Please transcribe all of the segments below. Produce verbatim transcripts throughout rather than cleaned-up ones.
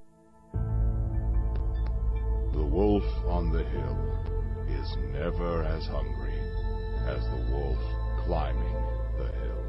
The wolf on the hill is never as hungry as the wolf climbing the hill.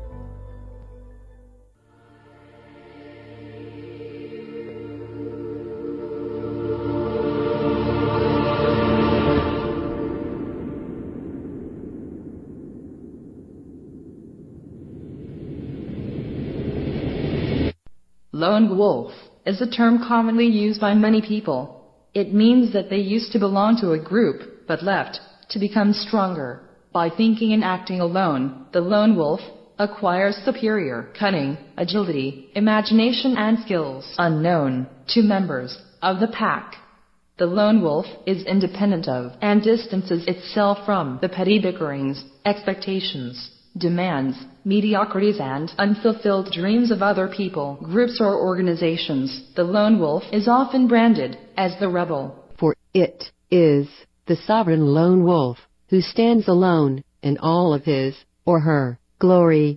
Lone wolf is a term commonly used by many people. It means that they used to belong to a group, but left, to become stronger. By thinking and acting alone, the lone wolf acquires superior cunning, agility, imagination and skills unknown to members of the pack. The lone wolf is independent of and distances itself from the petty bickerings, expectations, demands, mediocrities and unfulfilled dreams of other people, groups or organizations. The lone wolf is often branded as the rebel. For it is the sovereign lone wolf who stands alone in all of his or her glory.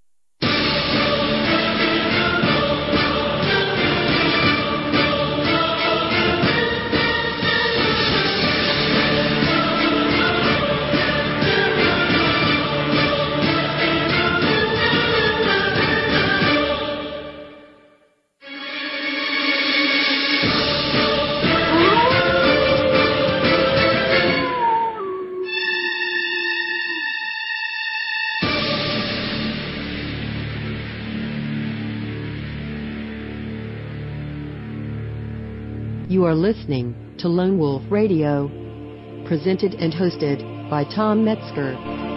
You are listening to Lone Wolf Radio, presented and hosted by Tom Metzger.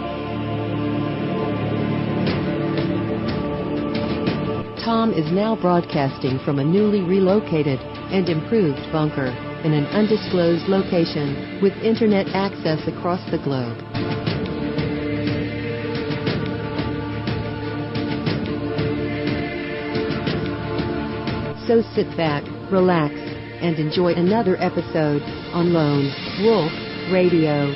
Tom is now broadcasting from a newly relocated and improved bunker in an undisclosed location with internet access across the globe. So sit back, relax, and enjoy another episode on Lone Wolf Radio.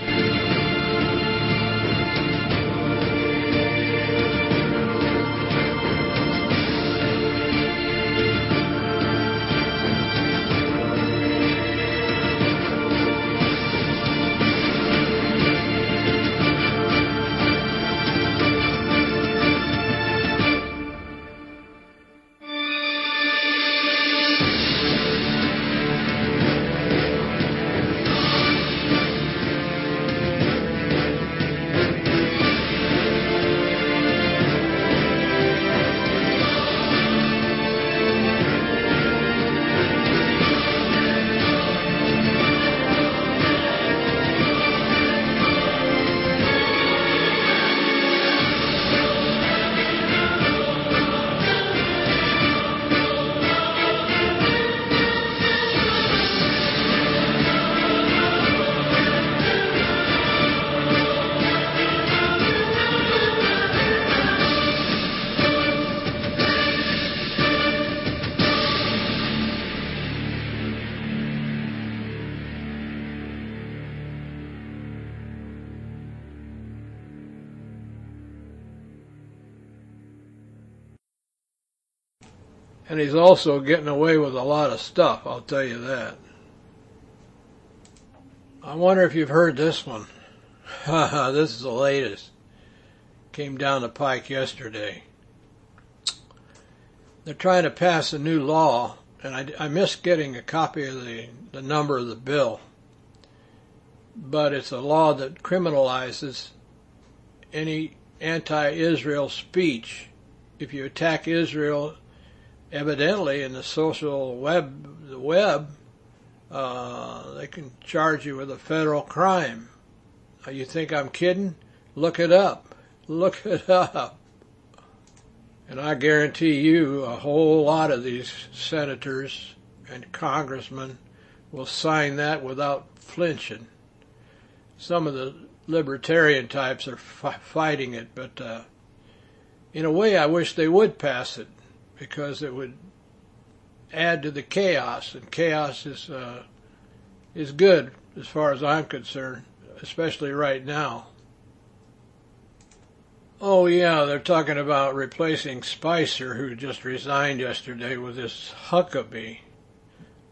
And he's also getting away with a lot of stuff, I'll tell you that. I wonder if you've heard this one. This is the latest. Came down the pike yesterday. They're trying to pass a new law, and I, I missed getting a copy of the, the number of the bill. But it's a law that criminalizes any anti-Israel speech. If you attack Israel, evidently in the social web, the web, uh, they can charge you with a federal crime. Now, you think I'm kidding? Look it up. Look it up. And I guarantee you a whole lot of these senators and congressmen will sign that without flinching. Some of the libertarian types are fi- fighting it, but uh, in a way I wish they would pass it, because it would add to the chaos, and chaos is uh, is good as far as I'm concerned, especially right now. Oh yeah, they're talking about replacing Spicer, who just resigned yesterday, with this Huckabee.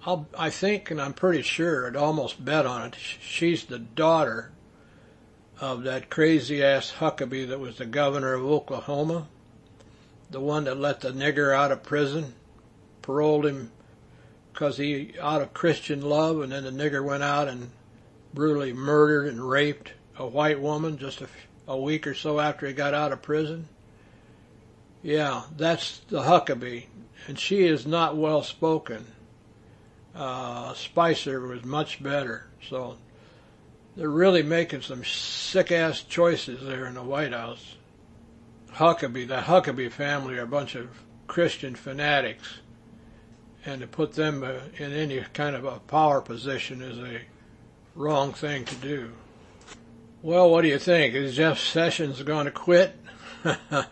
I'll, I think, and I'm pretty sure, I'd almost bet on it, she's the daughter of that crazy-ass Huckabee that was the governor of Oklahoma, the one that let the nigger out of prison, paroled him because he, out of Christian love, and then the nigger went out and brutally murdered and raped a white woman just a, a week or so after he got out of prison. Yeah, that's the Huckabee, and she is not well spoken. Uh, Spicer was much better, so they're really making some sick-ass choices there in the White House. Huckabee, the Huckabee family are a bunch of Christian fanatics, and to put them uh, in any kind of a power position is a wrong thing to do. Well, what do you think? Is Jeff Sessions going to quit? uh,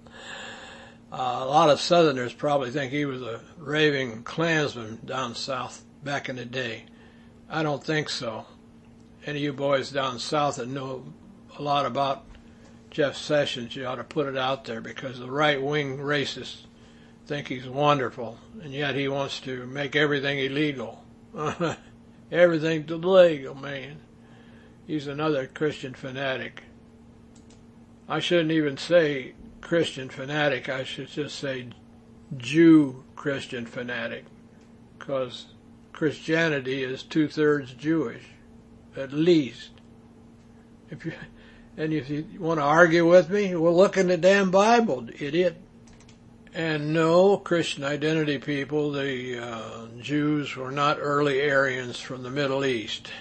a lot of Southerners probably think he was a raving Klansman down south back in the day. I don't think so. Any of you boys down south that know a lot about Jeff Sessions, you ought to put it out there, because the right-wing racists think he's wonderful, and yet he wants to make everything illegal. Everything's illegal, man. He's another Christian fanatic. I shouldn't even say Christian fanatic. I should just say Jew Christian fanatic, because Christianity is two-thirds Jewish, at least. If you and if you want to argue with me, well, look in the damn Bible, idiot. And no, Christian identity people, the uh, Jews were not early Aryans from the Middle East.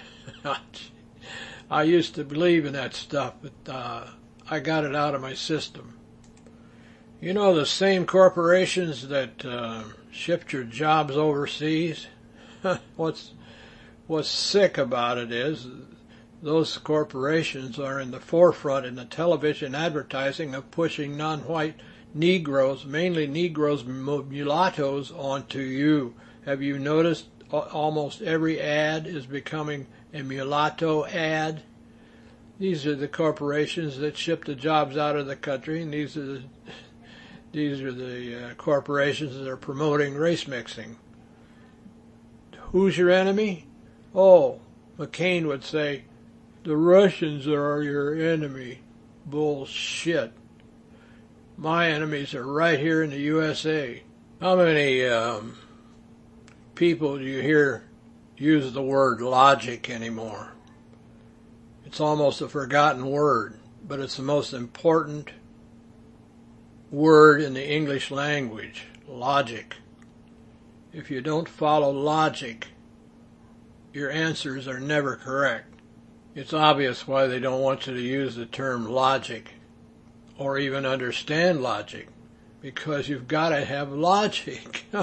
I used to believe in that stuff, but uh, I got it out of my system. You know, the same corporations that uh, shipped your jobs overseas, what's, what's sick about it is those corporations are in the forefront in the television advertising of pushing non-white Negroes, mainly Negroes, mulattoes, onto you. Have you noticed almost every ad is becoming a mulatto ad? These are the corporations that ship the jobs out of the country, and these are the, these are the uh, corporations that are promoting race mixing. Who's your enemy? Oh, McCain would say, the Russians are your enemy. Bullshit. My enemies are right here in the U S A. How many um, people do you hear use the word logic anymore? It's almost a forgotten word, but it's the most important word in the English language, logic. If you don't follow logic, your answers are never correct. It's obvious why they don't want you to use the term logic or even understand logic, because you've got to have logic. uh,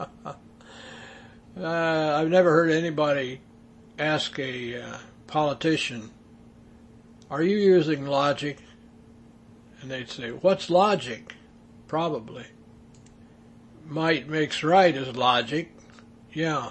I've never heard anybody ask a uh, politician, are you using logic? And they'd say, what's logic? Probably. Might makes right is logic. Yeah.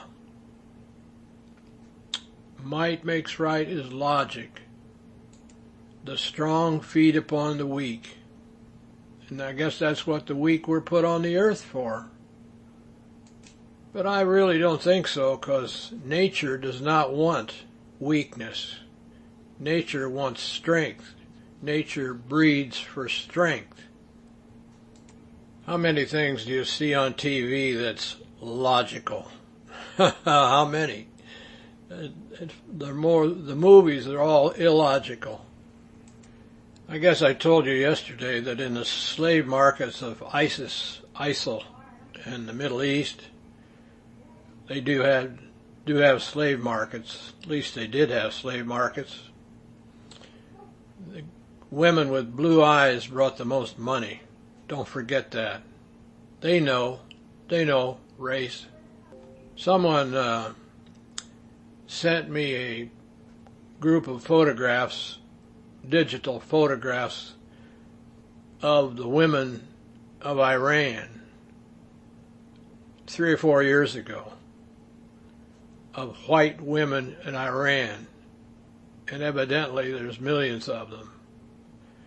Might makes right is logic. The strong feed upon the weak. And I guess that's what the weak were put on the earth for. But I really don't think so, because nature does not want weakness. Nature wants strength. Nature breeds for strength. How many things do you see on T V that's logical? How many? They're more, the movies are all illogical. I guess I told you yesterday that in the slave markets of ISIS, ISIL, in the Middle East, they do have do have slave markets. At least they did have slave markets. The women with blue eyes brought the most money. Don't forget that. They know. They know race. Someone uh, sent me a group of photographs, digital photographs, of the women of Iran three or four years ago, of white women in Iran, and evidently there's millions of them.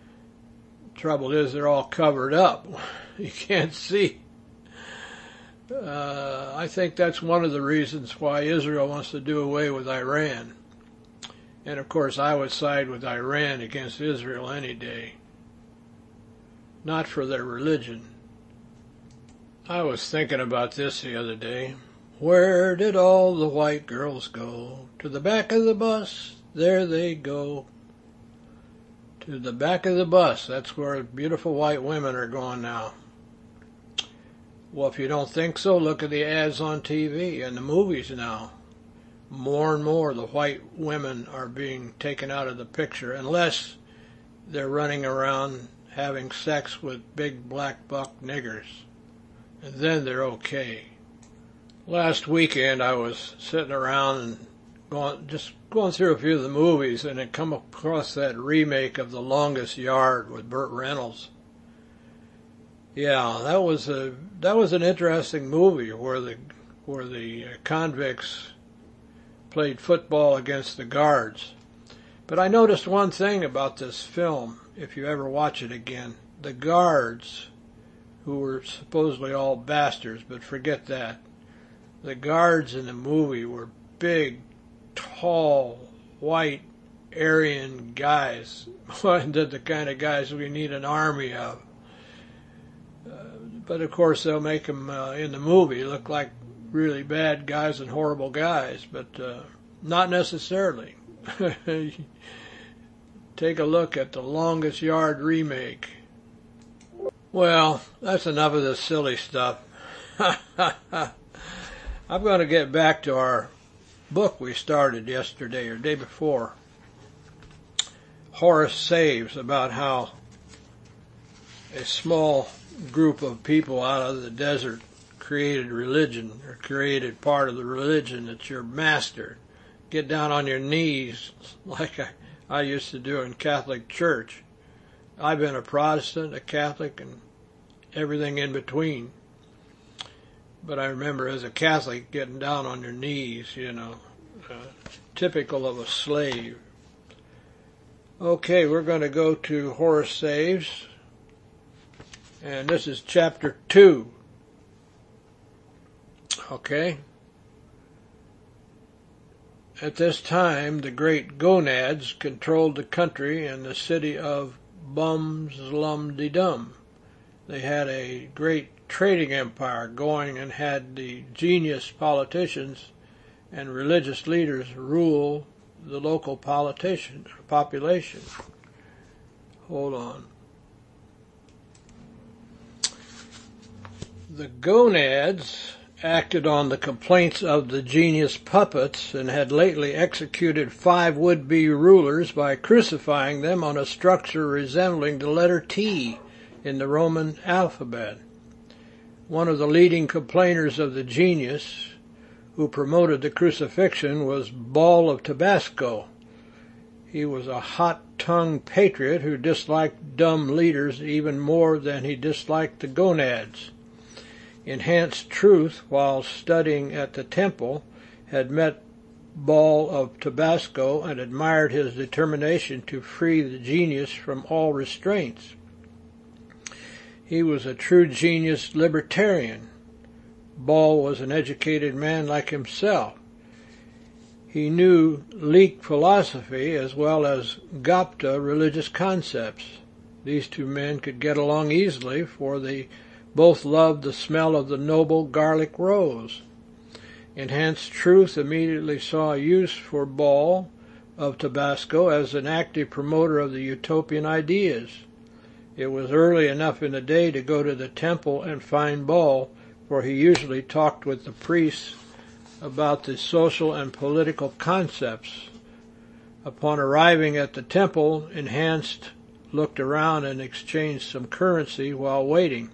Trouble is, they're all covered up. You can't see. Uh, I think that's one of the reasons why Israel wants to do away with Iran. And of course, I would side with Iran against Israel any day. Not for their religion. I was thinking about this the other day. Where did all the white girls go? To the back of the bus, there they go. To the back of the bus, that's where beautiful white women are going now. Well, if you don't think so, look at the ads on T V and the movies now. More and more the white women are being taken out of the picture, unless they're running around having sex with big black buck niggers. And then they're okay. Last weekend I was sitting around and going, just going through a few of the movies, and had come across that remake of The Longest Yard with Burt Reynolds. Yeah, that was a that was an interesting movie where the where the convicts played football against the guards. But I noticed one thing about this film, if you ever watch it again. The guards, who were supposedly all bastards, but forget that. The guards in the movie were big, tall, white, Aryan guys. The kind of guys we need an army of. Uh, but of course they'll make them uh, in the movie look like really bad guys and horrible guys, but uh, not necessarily. Take a look at The Longest Yard remake. Well, that's enough of this silly stuff. I'm going to get back to our book we started yesterday or day before. Horace Saves, about how a small group of people out of the desert created religion, or created part of the religion that's your master. Get down on your knees like I, I used to do in Catholic Church. I've been a Protestant, a Catholic, and everything in between. But I remember as a Catholic getting down on your knees, you know, uh, typical of a slave. Okay, we're going to go to Horace Saves, and this is chapter two. Okay. At this time, the great gonads controlled the country and the city of Bum-Zlum-de-Dum. They had a great trading empire going and had the genius politicians and religious leaders rule the local politician population. Hold on. The gonads acted on the complaints of the genius puppets and had lately executed five would-be rulers by crucifying them on a structure resembling the letter T in the Roman alphabet. One of the leading complainers of the genius who promoted the crucifixion was Ball of Tabasco. He was a hot-tongued patriot who disliked dumb leaders even more than he disliked the gonads. Enhanced Truth, while studying at the temple, had met Ball of Tabasco and admired his determination to free the genius from all restraints. He was a true genius libertarian. Ball was an educated man like himself. He knew Leek philosophy as well as Gupta religious concepts. These two men could get along easily, for they both loved the smell of the noble garlic rose. Enhanced Truth immediately saw use for Ball of Tabasco as an active promoter of the utopian ideas. It was early enough in the day to go to the temple and find Ball, for he usually talked with the priests about the social and political concepts. Upon arriving at the temple, Enhanced looked around and exchanged some currency while waiting.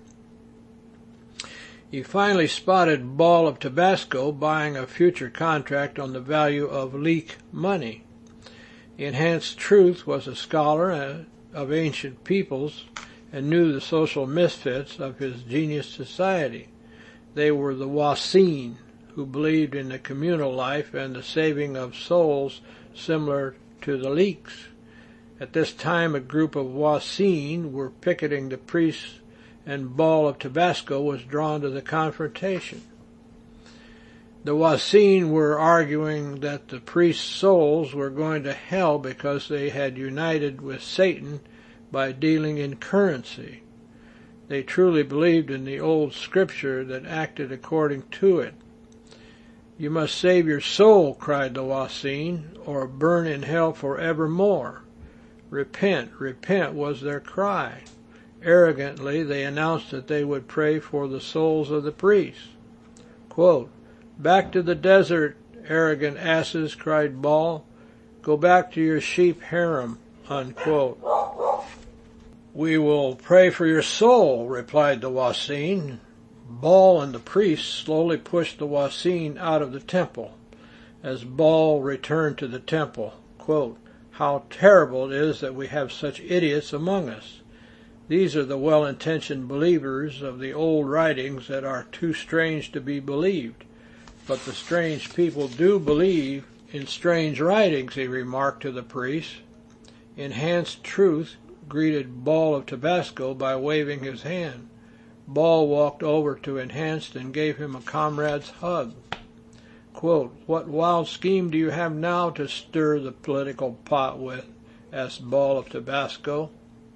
He finally spotted Ball of Tabasco buying a future contract on the value of Leek money. Enhanced Truth was a scholar of ancient peoples and knew the social misfits of his genius society. They were the Wasine, who believed in the communal life and the saving of souls similar to the Leeks. At this time, a group of Wasine were picketing the priests and Ball of Tabasco was drawn to the confrontation. The Wasine were arguing that the priests' souls were going to hell because they had united with Satan by dealing in currency. They truly believed in the old scripture that acted according to it. "You must save your soul," cried the Wasine, "or burn in hell forevermore." "Repent, repent," was their cry. Arrogantly, they announced that they would pray for the souls of the priests. Quote, "Back to the desert, arrogant asses," cried Ball. "Go back to your sheep harem," unquote. "We will pray for your soul," replied the Wasine. Ball and the priests slowly pushed the Wasine out of the temple. As Ball returned to the temple, quote, "How terrible it is that we have such idiots among us. These are the well-intentioned believers of the old writings that are too strange to be believed. But the strange people do believe in strange writings," he remarked to the priests. Enhanced Truth greeted Ball of Tabasco by waving his hand. Ball walked over to Enhanced and gave him a comrade's hug. Quote, "What wild scheme do you have now to stir the political pot with?" asked Ball of Tabasco.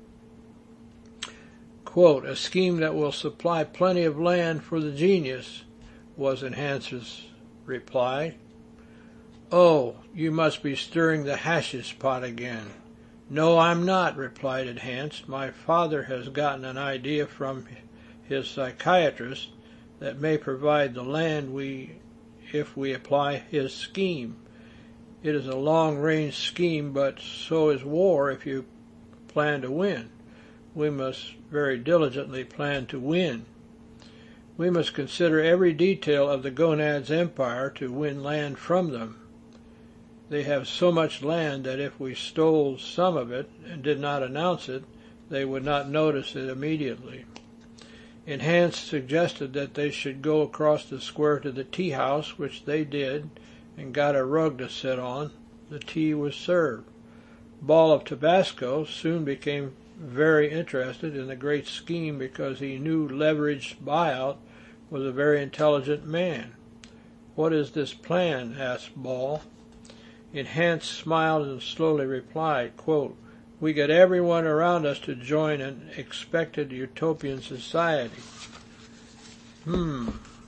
Quote, "A scheme that will supply plenty of land for the genius," was Enhance's reply. "Oh, you must be stirring the hashish pot again." "No, I'm not," replied Enhanced. "My father has gotten an idea from his psychiatrist that may provide the land we, if we apply his scheme. It is a long-range scheme, but so is war if you plan to win. We must very diligently plan to win. We must consider every detail of the Gonads' empire to win land from them. They have so much land that if we stole some of it and did not announce it, they would not notice it immediately." Enhanced suggested that they should go across the square to the tea house, which they did, and got a rug to sit on. The tea was served. Ball of Tabasco soon became very interested in the great scheme because he knew Leveraged Buyout was a very intelligent man. "What is this plan?" asked Ball. Enhanced smiled and slowly replied, quote, "We get everyone around us to join an expected utopian society." Hmm.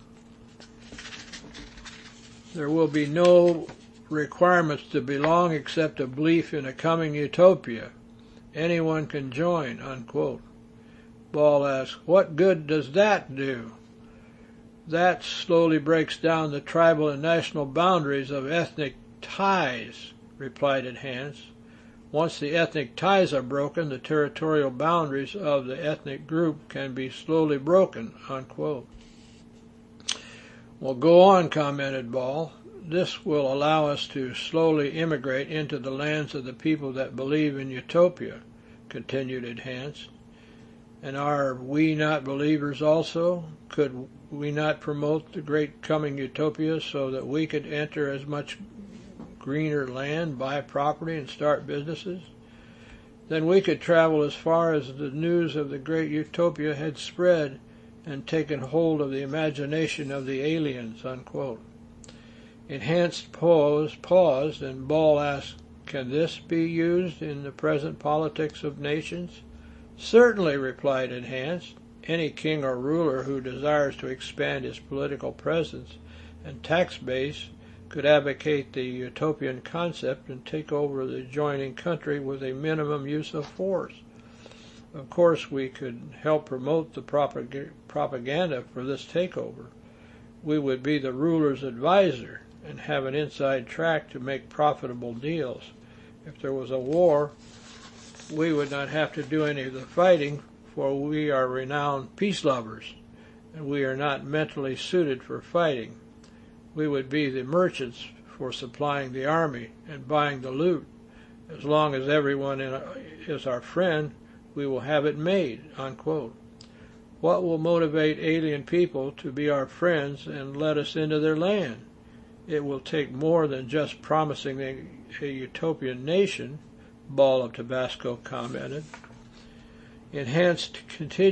"There will be no requirements to belong except a belief in a coming utopia. Anyone can join," unquote. Ball asked, "What good does that do?" "That slowly breaks down the tribal and national boundaries of ethnic ties," replied Enhanced. "Once the ethnic ties are broken, the territorial boundaries of the ethnic group can be slowly broken," unquote. "Well, go on," commented Ball. "This will allow us to slowly immigrate into the lands of the people that believe in utopia," continued Enhanced. "And are we not believers also? Could we not promote the great coming utopia so that we could enter as much greener land, buy property, and start businesses? Then we could travel as far as the news of the great utopia had spread and taken hold of the imagination of the aliens," unquote. Enhanced paused, paused, and Ball asked, "Can this be used in the present politics of nations?" "Certainly," replied Enhanced. "Any king or ruler who desires to expand his political presence and tax base could advocate the utopian concept and take over the adjoining country with a minimum use of force. Of course, we could help promote the propag- propaganda for this takeover. We would be the ruler's advisor and have an inside track to make profitable deals. If there was a war, we would not have to do any of the fighting, for we are renowned peace lovers, and we are not mentally suited for fighting. We would be the merchants for supplying the army and buying the loot. As long as everyone in a, is our friend, we will have it made," unquote. "What will motivate alien people to be our friends and let us into their land? It will take more than just promising a, a utopian nation," Ball of Tabasco commented. Enhanced continued,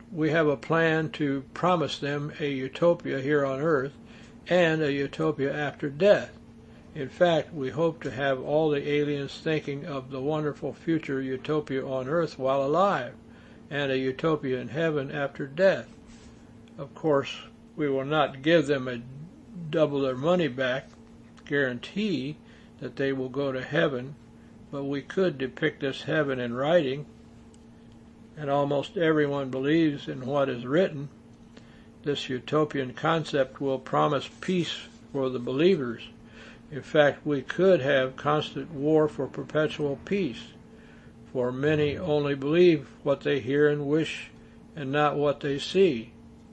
we have a plan to promise them a utopia here on Earth and a utopia after death. In fact, we hope to have all the aliens thinking of the wonderful future utopia on Earth while alive, and a utopia in heaven after death. Of course, we will not give them a double their money back guarantee that they will go to heaven, but we could depict this heaven in writing, and almost everyone believes in what is written. This utopian concept will promise peace for the believers. In fact, we could have constant war for perpetual peace, for many only believe what they hear and wish and not what they see.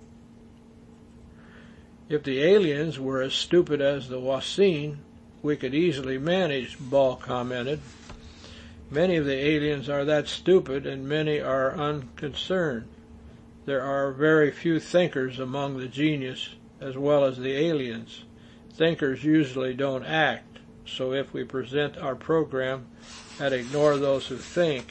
If the aliens were as stupid as the Wasseen, we could easily manage, Ball commented. Many of the aliens are that stupid, and many are unconcerned. There are very few thinkers among the genius as well as the aliens. Thinkers usually don't act, so if we present our program and ignore those who think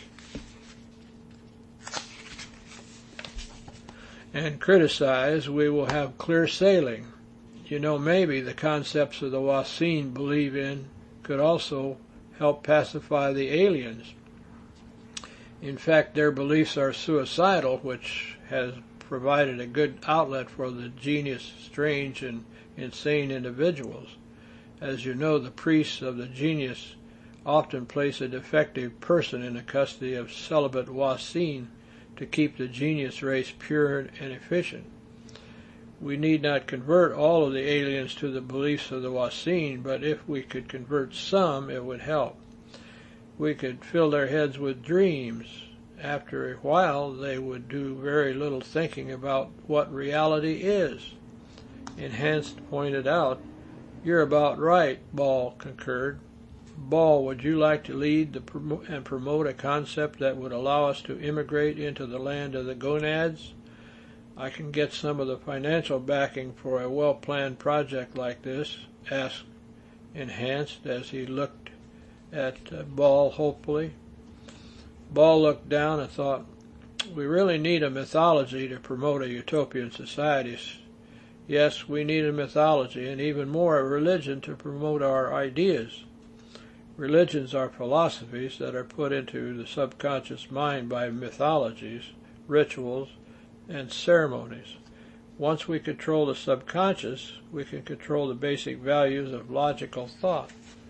and criticize, we will have clear sailing. You know, maybe the concepts of the Wasseen believe in could also help pacify the aliens. In fact, their beliefs are suicidal, which has provided a good outlet for the genius, strange, and insane individuals. As you know, the priests of the genius often place a defective person in the custody of celibate Wasseen to keep the genius race pure and efficient. We need not convert all of the aliens to the beliefs of the Wasseen, but if we could convert some, it would help. We could fill their heads with dreams. After a while, they would do very little thinking about what reality is. Enhanced pointed out, "You're about right," Ball concurred. Ball, would you like to lead the prom- and promote a concept that would allow us to immigrate into the land of the gonads? I can get some of the financial backing for a well-planned project like this, asked Enhanced as he looked at uh, Ball hopefully. Ball looked down and thought, we really need a mythology to promote a utopian society. Yes, we need a mythology, and even more a religion to promote our ideas. Religions are philosophies that are put into the subconscious mind by mythologies, rituals, and ceremonies. Once we control the subconscious, we can control the basic values of logical thought.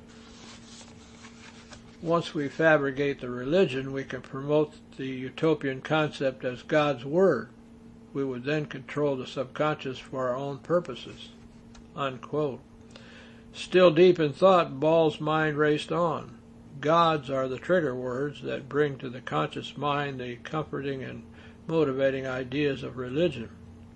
Once we fabricate the religion, we can promote the utopian concept as God's Word. We would then control the subconscious for our own purposes." Unquote. Still deep in thought, Ball's mind raced on. Gods are the trigger words that bring to the conscious mind the comforting and motivating ideas of religion.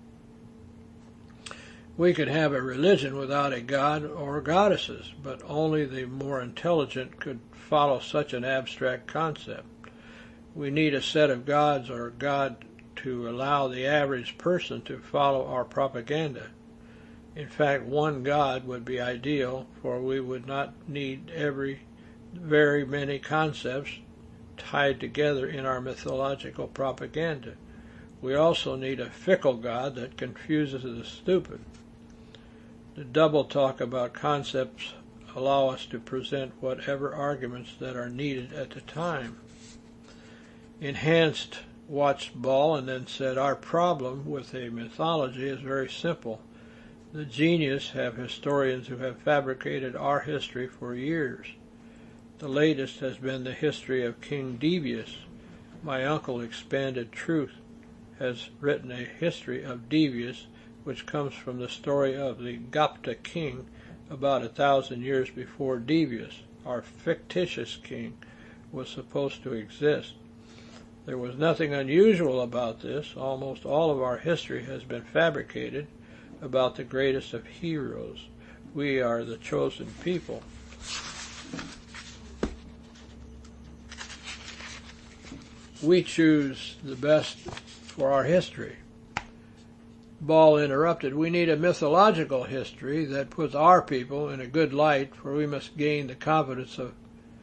We could have a religion without a god or goddesses, but only the more intelligent could follow such an abstract concept. We need a set of gods or God to allow the average person to follow our propaganda. In fact, one God would be ideal, for we would not need every very many concepts tied together in our mythological propaganda. We also need a fickle God that confuses the stupid. The double talk about concepts allow us to present whatever arguments that are needed at the time. Enhanced watched Ball and then said, our problem with a mythology is very simple. The genius have historians who have fabricated our history for years. The latest has been the history of King Devious. My uncle, Expanded Truth, has written a history of Devious, which comes from the story of the Gupta king about a thousand years before Devious, our fictitious king, was supposed to exist. There was nothing unusual about this. Almost all of our history has been fabricated about the greatest of heroes. We are the chosen people. We choose the best for our history. Ball interrupted, we need a mythological history that puts our people in a good light, for we must gain the confidence of,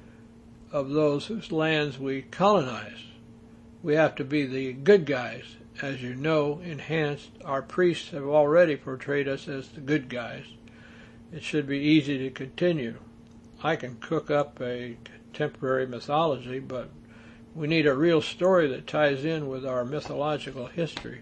of those whose lands we colonize. We have to be the good guys As you know, Enhanced, our priests have already portrayed us as the good guys. It should be easy to continue. I can cook up a contemporary mythology, but we need a real story that ties in with our mythological history.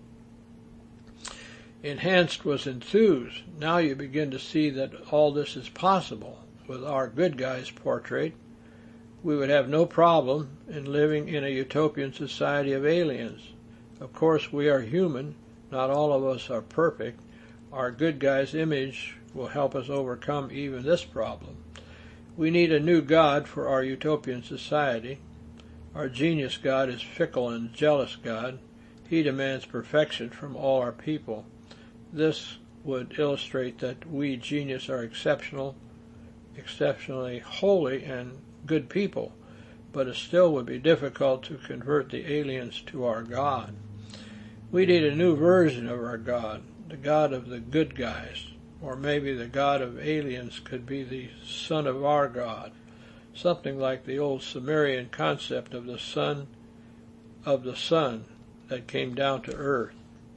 Enhanced was enthused. Now you begin to see that all this is possible. With our good guys portrait, we would have no problem in living in a utopian society of aliens. Of course, we are human. Not all of us are perfect. Our good guy's image will help us overcome even this problem. We need a new God for our utopian society. Our genius God is fickle and jealous God. He demands perfection from all our people. This would illustrate that we genius are exceptional, exceptionally holy and good people, but it still would be difficult to convert the aliens to our God. We need a new version of our God, the God of the good guys, or maybe the God of aliens could be the Son of our God, something like the old Sumerian concept of the Son of the Sun that came down to earth.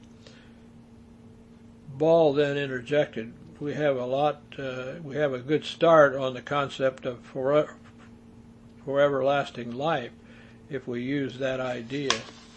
Ball then interjected, we have a lot, uh, we have a good start on the concept of forever, for everlasting life if we use that idea.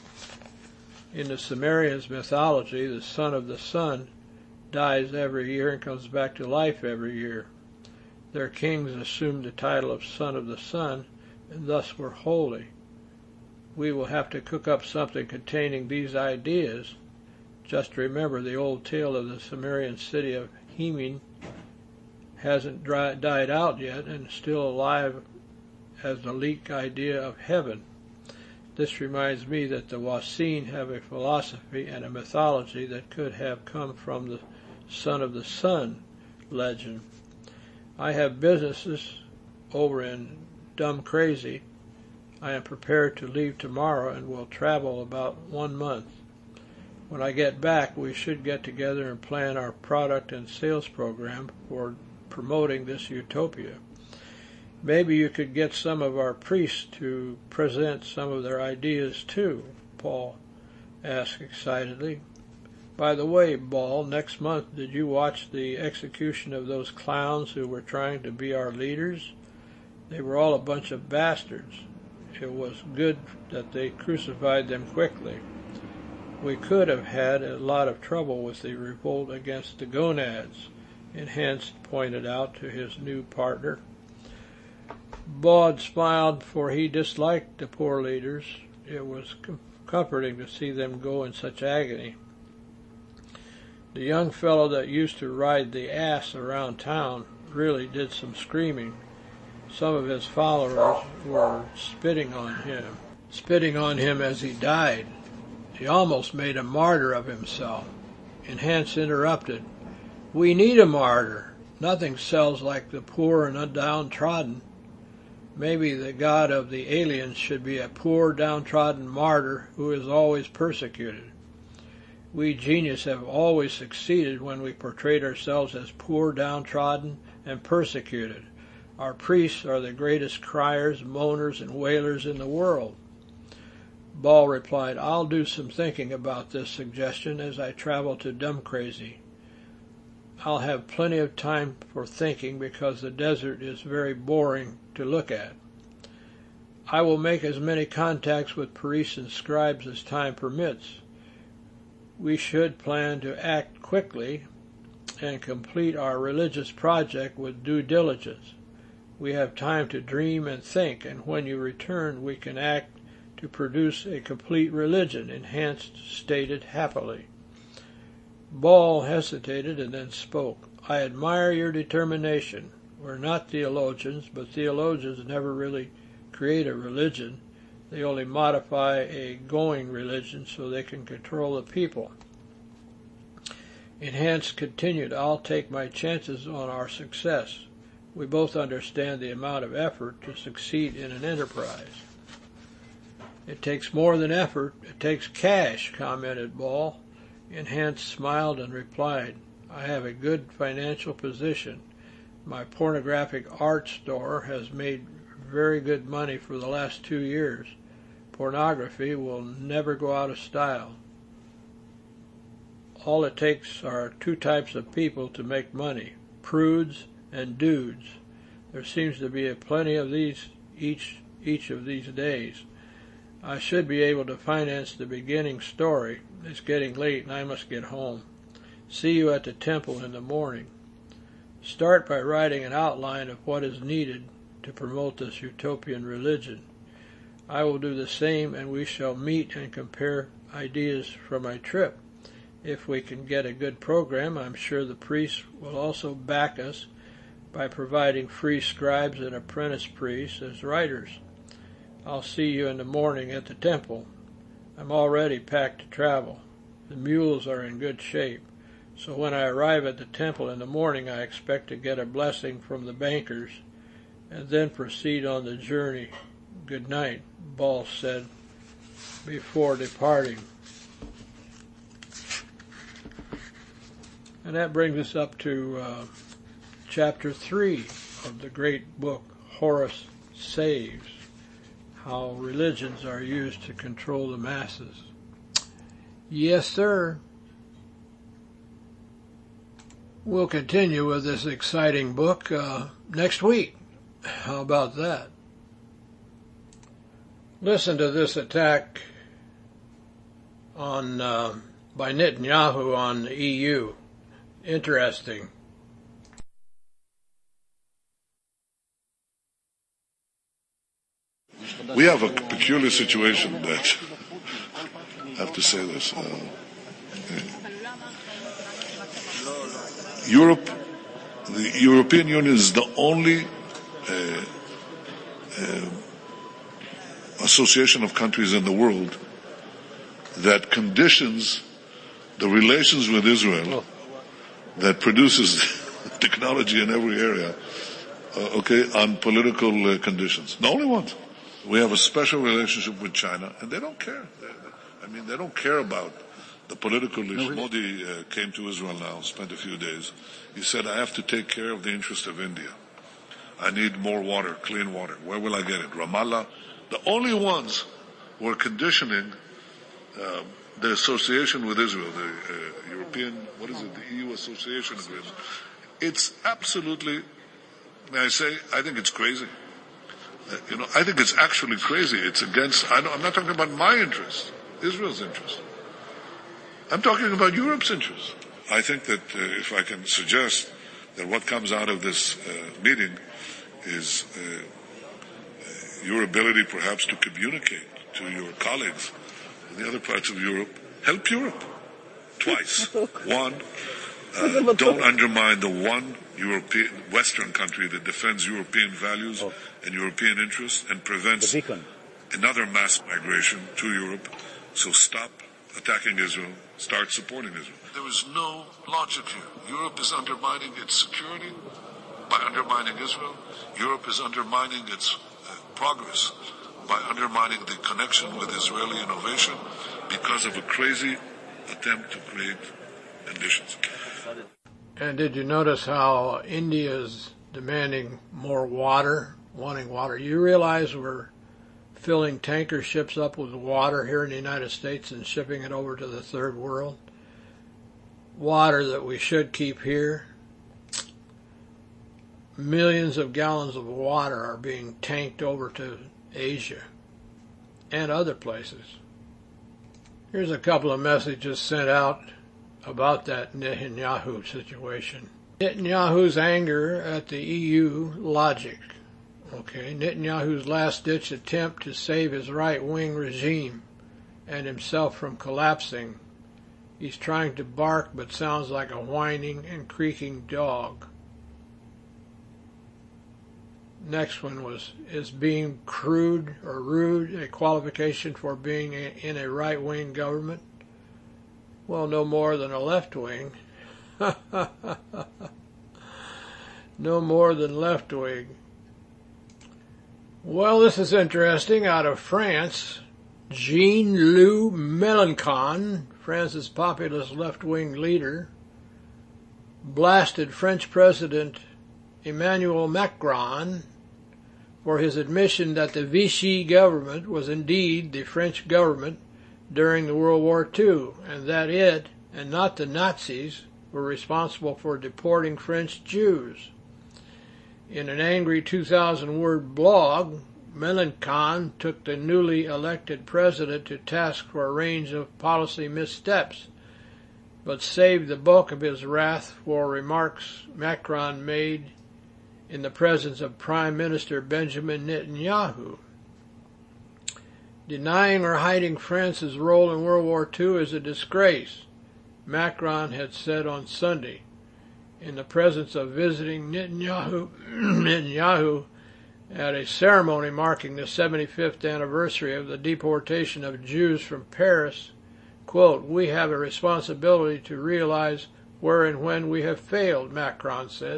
In the Sumerians' mythology, the son of the sun dies every year and comes back to life every year. Their kings assumed the title of son of the sun and thus were holy. We will have to cook up something containing these ideas. Just remember the old tale of the Sumerian city of Hemin hasn't dry, died out yet and is still alive as the leak idea of heaven. This reminds me that the Wasseen have a philosophy and a mythology that could have come from the son of the sun legend. I have businesses over in Dumb Crazy. I am prepared to leave tomorrow and will travel about one month. When I get back, we should get together and plan our product and sales program for promoting this utopia. Maybe you could get some of our priests to present some of their ideas too, Paul asked excitedly. By the way, Ball, next month did you watch the execution of those clowns who were trying to be our leaders? They were all a bunch of bastards. It was good that they crucified them quickly. We could have had a lot of trouble with the revolt against the gonads, Enhanced pointed out to his new partner. Baud smiled, for he disliked the poor leaders. It was com- comforting to see them go in such agony. The young fellow that used to ride the ass around town really did some screaming. Some of his followers were spitting on him, spitting on him as he died. He almost made a martyr of himself. Enhanced interrupted. We need a martyr. Nothing sells like the poor and downtrodden. Maybe the God of the aliens should be a poor, downtrodden martyr who is always persecuted. We genius have always succeeded when we portrayed ourselves as poor, downtrodden, and persecuted. Our priests are the greatest criers, moaners, and wailers in the world. Ball replied, I'll do some thinking about this suggestion as I travel to Dumb Crazy. I'll have plenty of time for thinking because the desert is very boring to look at. I will make as many contacts with priests and scribes as time permits. We should plan to act quickly and complete our religious project with due diligence. We have time to dream and think, and when you return we can act to produce a complete religion, Enhanced stated happily. Ball hesitated and then spoke. I admire your determination. We're not theologians, but theologians never really create a religion. They only modify a going religion so they can control the people. Enhanced continued, I'll take my chances on our success. We both understand the amount of effort to succeed in an enterprise. It takes more than effort. It takes cash, commented Ball. Enhanced smiled and replied, I have a good financial position. My pornographic art store has made very good money for the last two years. Pornography will never go out of style. all it takes are two types of people to make money, prudes and dudes. There seems to be a plenty of these each each of these days. I should be able to finance the beginning story. It's getting late and I must get home. See you at the temple in the morning. Start by writing an outline of what is needed to promote this utopian religion. I will do the same, and we shall meet and compare ideas for my trip. If we can get a good program, I'm sure the priests will also back us by providing free scribes and apprentice priests as writers. I'll see you in the morning at the temple. I'm already packed to travel. The mules are in good shape, so when I arrive at the temple in the morning, I expect to get a blessing from the bankers and then proceed on the journey. Good night, Ball said before departing. And that brings us up to uh, chapter three of the great book, Horus Saves, how religions are used to control the masses. Yes, sir. We'll continue with this exciting book uh, next week. How about that? Listen to this attack on uh, by Netanyahu on the E U. Interesting. We have a peculiar situation that, I have to say this, uh, Europe, the European Union is the only uh, uh, association of countries in the world that conditions the relations with Israel, that produces technology in every area, uh, okay, on political uh, conditions. The only ones. We have a special relationship with China, and they don't care. They, I mean, they don't care about the political issue. No, Modi uh, came to Israel now, spent a few days. He said, I have to take care of the interest of India. I need more water, clean water. Where will I get it? Ramallah. The only ones who are conditioning uh, the association with Israel, the uh, European, what is it, the E U Association Agreement, it's absolutely, may I say, I think it's crazy. Uh, you know, I think it's actually crazy. It's against, I I'm not talking about my interest, Israel's interest. I'm talking about Europe's interest. I think that uh, if I can suggest that what comes out of this uh, meeting is uh, your ability perhaps to communicate to your colleagues in the other parts of Europe, help Europe twice. One, uh, don't undermine the one European, Western country that defends European values oh. and European interests and prevents another mass migration to Europe. So stop attacking Israel, start supporting Israel. There is no logic here. Europe is undermining its security by undermining Israel. Europe is undermining its uh, progress by undermining the connection with Israeli innovation because of a crazy attempt to create conditions. And did you notice how India is demanding more water, wanting water? You realize we're filling tanker ships up with water here in the United States and shipping it over to the third world? Water that we should keep here. Millions of gallons of water are being tanked over to Asia and other places. Here's a couple of messages sent out about that Netanyahu situation. Netanyahu's anger at the E U logic. Okay, Netanyahu's last-ditch attempt to save his right-wing regime and himself from collapsing. He's trying to bark but sounds like a whining and creaking dog. Next one was, is being crude or rude a qualification for being a, in a right-wing government? Well, no more than a left-wing. No more than left-wing. Well, this is interesting. Out of France, Jean-Luc Mélenchon, France's populist left-wing leader, blasted French President Emmanuel Macron for his admission that the Vichy government was indeed the French government during the World War Two, and that it and not the Nazis, were responsible for deporting French Jews. In an angry two thousand word blog, Mélenchon took the newly elected president to task for a range of policy missteps, but saved the bulk of his wrath for remarks Macron made in the presence of Prime Minister Benjamin Netanyahu. Denying or hiding France's role in World War Two is a disgrace, Macron had said on Sunday, in the presence of visiting Netanyahu, Netanyahu at a ceremony marking the seventy-fifth anniversary of the deportation of Jews from Paris. Quote, "We have a responsibility to realize where and when we have failed," Macron said.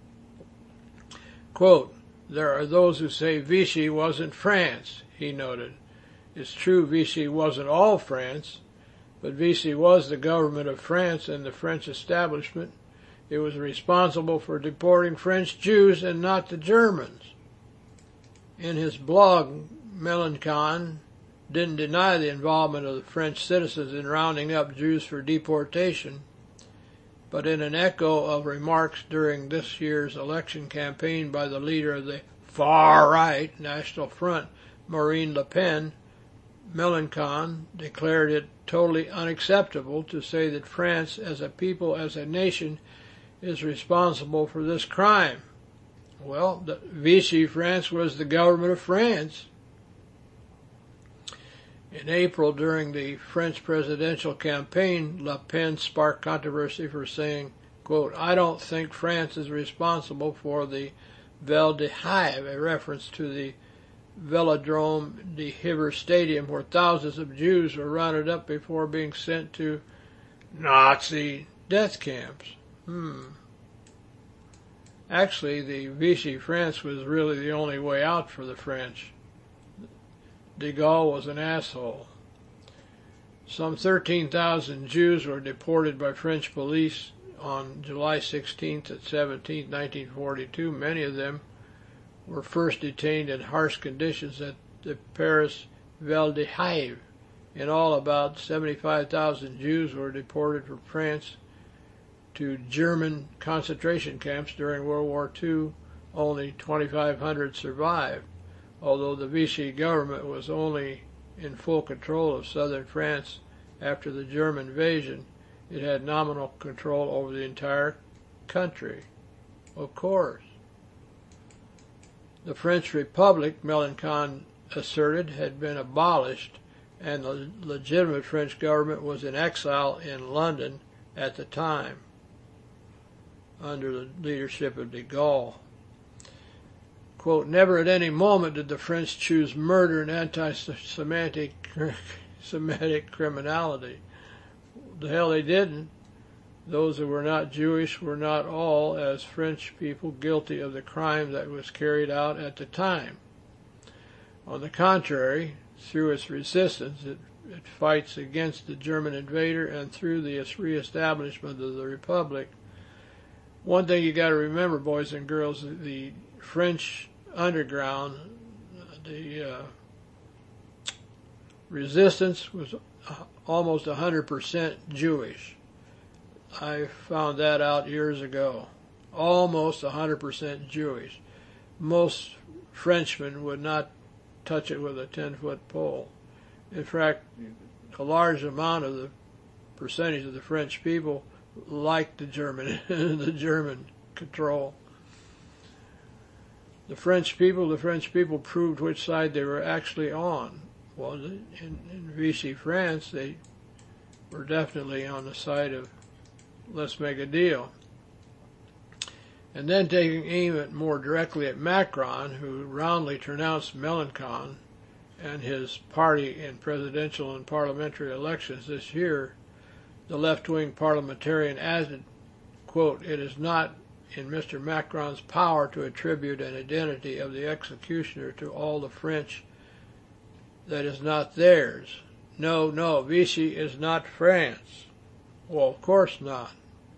Quote, "There are those who say Vichy wasn't France," he noted. It's true Vichy wasn't all France, but Vichy was the government of France and the French establishment. It was responsible for deporting French Jews and not the Germans. In his blog, Mélenchon didn't deny the involvement of the French citizens in rounding up Jews for deportation, but in an echo of remarks during this year's election campaign by the leader of the far-right National Front, Marine Le Pen, Mélenchon declared it totally unacceptable to say that France as a people, as a nation, is responsible for this crime. Well, the Vichy France was the government of France. In April, during the French presidential campaign, Le Pen sparked controversy for saying, quote, "I don't think France is responsible for the Val de Hive," a reference to the Velodrome de Hiver Stadium where thousands of Jews were rounded up before being sent to Nazi death camps. Hmm. Actually, the Vichy France was really the only way out for the French. De Gaulle was an asshole. Some thirteen thousand Jews were deported by French police on July sixteenth and seventeenth, nineteen forty-two. Many of them were first detained in harsh conditions at the Paris Val de Hive. In all, about seventy-five thousand Jews were deported from France to German concentration camps during World War Two. Only twenty-five hundred survived. Although the Vichy government was only in full control of southern France after the German invasion, it had nominal control over the entire country. Of course. The French Republic, Mélenchon asserted, had been abolished, and the legitimate French government was in exile in London at the time, under the leadership of de Gaulle. Quote, "Never at any moment did the French choose murder and anti-Semitic Semitic criminality. The hell they didn't. Those who were not Jewish were not all, as French people, guilty of the crime that was carried out at the time. On the contrary, through its resistance, it, it fights against the German invader and through the reestablishment of the Republic. One thing you got to remember, boys and girls, the French underground, the uh, resistance was almost one hundred percent Jewish. I found that out years ago. Almost one hundred percent Jewish. Most Frenchmen would not touch it with a ten-foot pole. In fact, a large amount of the percentage of the French people liked the German, the German control. The French people, the French people proved which side they were actually on. Well, in, in Vichy France, they were definitely on the side of let's make a deal. And then taking aim at more directly at Macron, who roundly denounced Mélenchon and his party in presidential and parliamentary elections this year, the left-wing parliamentarian added, quote, "It is not in Mister Macron's power to attribute an identity of the executioner to all the French that is not theirs. No, no, Vichy is not France." Well, of course not.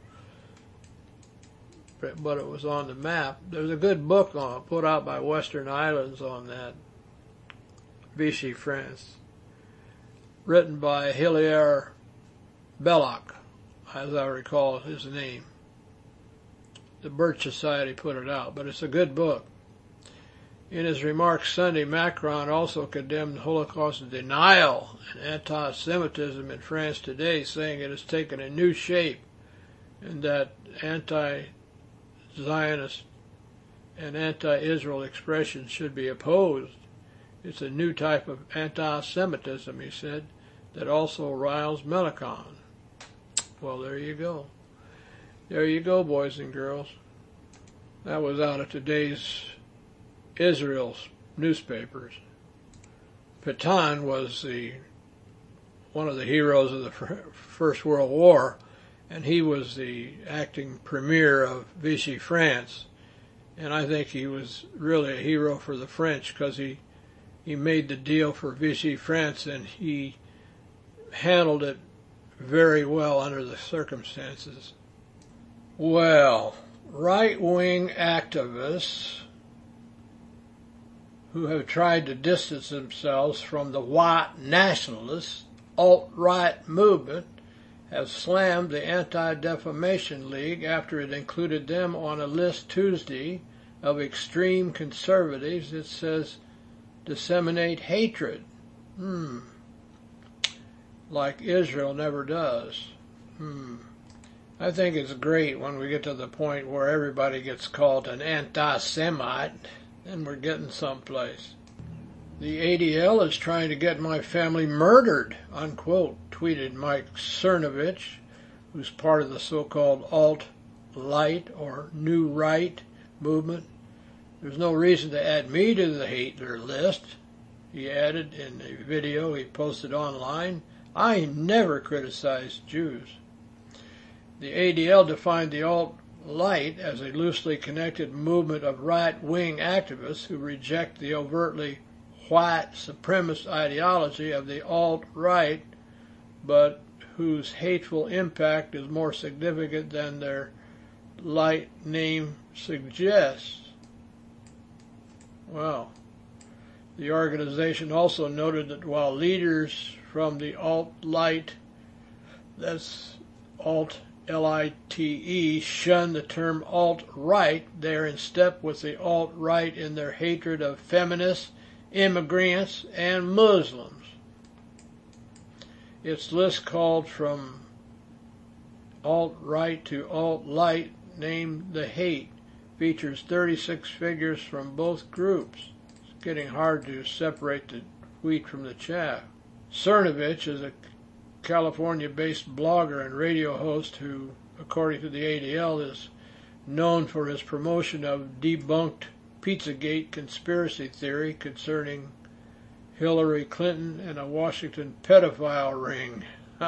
But it was on the map. There's a good book on, put out by Western Islands on that, Vichy France, written by Hilaire Belloc, as I recall his name. The Birch Society put it out, but it's a good book. In his remarks Sunday, Macron also condemned Holocaust denial and anti-Semitism in France today, saying it has taken a new shape and that anti-Zionist and anti-Israel expressions should be opposed. It's a new type of anti-Semitism, he said, that also riles Melanchthon. Well, there you go. There you go, boys and girls. That was out of today's Israel's newspapers. Pétain was the one of the heroes of the First World War, and he was the acting premier of Vichy France. And I think he was really a hero for the French because he, he made the deal for Vichy France, and he handled it very well under the circumstances. Well, right-wing activists who have tried to distance themselves from the white nationalist alt-right movement have slammed the Anti-Defamation League after it included them on a list Tuesday of extreme conservatives it says disseminate hatred. Hmm. Like Israel never does. Hmm. I think it's great when we get to the point where everybody gets called an anti-Semite, then we're getting someplace. The A D L is trying to get my family murdered, unquote, tweeted Mike Cernovich, who's part of the so-called alt-light or new right movement. There's no reason to add me to the Hitler list, he added in a video he posted online. I never criticized Jews. The A D L defined the alt-light as a loosely connected movement of right-wing activists who reject the overtly white supremacist ideology of the alt-right, but whose hateful impact is more significant than their light name suggests. Well, the organization also noted that while leaders from the alt-light, that's alt L I T E, shun the term alt-right, they are in step with the alt-right in their hatred of feminists, immigrants, and Muslims. Its list called from alt-right to alt-light, named The Hate, features thirty-six figures from both groups. It's getting hard to separate the wheat from the chaff. Cernovich is a California-based blogger and radio host who, according to the A D L, is known for his promotion of debunked Pizzagate conspiracy theory concerning Hillary Clinton and a Washington pedophile ring.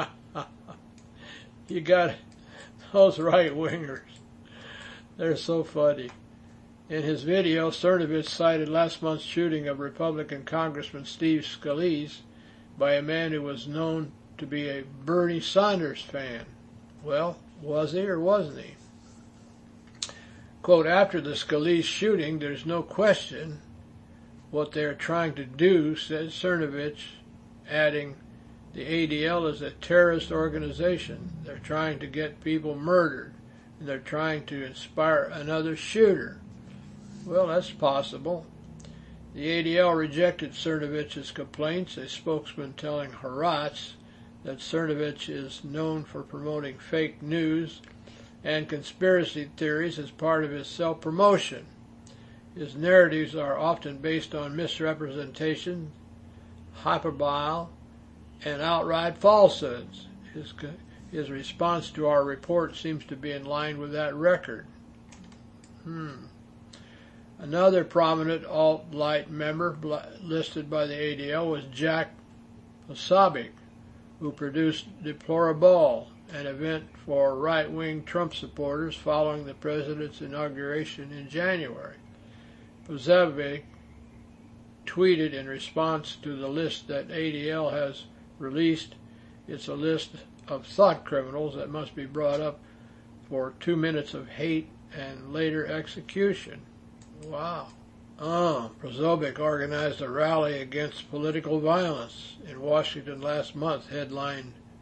You got those right-wingers. They're so funny. In his video, Cernovich cited last month's shooting of Republican Congressman Steve Scalise by a man who was known to be a Bernie Sanders fan. Well, was he or wasn't he? Quote, after the Scalise shooting, there's no question what they're trying to do, said Cernovich, adding, the A D L is a terrorist organization. They're trying to get people murdered, and they're trying to inspire another shooter. Well, that's possible. The A D L rejected Cernovich's complaints, a spokesman telling Haaretz that Cernovich is known for promoting fake news and conspiracy theories as part of his self-promotion. His narratives are often based on misrepresentation, hyperbole, and outright falsehoods. His, his response to our report seems to be in line with that record. Hmm. Another prominent alt-light member listed by the A D L was Jack Posobiec, who produced Deplorable, an event for right-wing Trump supporters following the president's inauguration in January. Posobiec tweeted in response to the list that A D L has released, it's a list of thought criminals that must be brought up for two minutes of hate and later execution. Wow. Oh, Posobiec organized a rally against political violence in Washington last month, headlined